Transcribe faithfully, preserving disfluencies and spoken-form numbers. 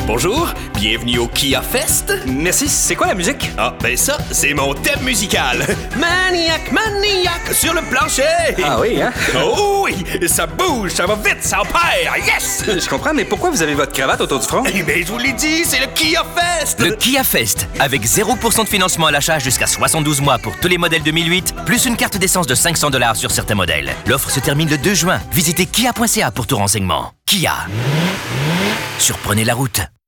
Bonjour, bienvenue au Kia Fest. Merci, c'est quoi la musique? Ah, ben ça, c'est mon thème musical. Maniac, maniac, sur le plancher. Ah oui, hein? Oh oui, ça bouge, ça va vite, ça opère, yes! Je comprends, mais pourquoi vous avez votre cravate autour du front? Eh ben, je vous l'ai dit, c'est le Kia Fest. Le Kia Fest, avec zéro pour cent de financement à l'achat jusqu'à soixante-douze mois pour tous les modèles deux mille huit, plus une carte d'essence de cinq cents dollars sur certains modèles. L'offre se termine le deux juin. Visitez kia point c a pour tout renseignement. Kia. Surprenez la route.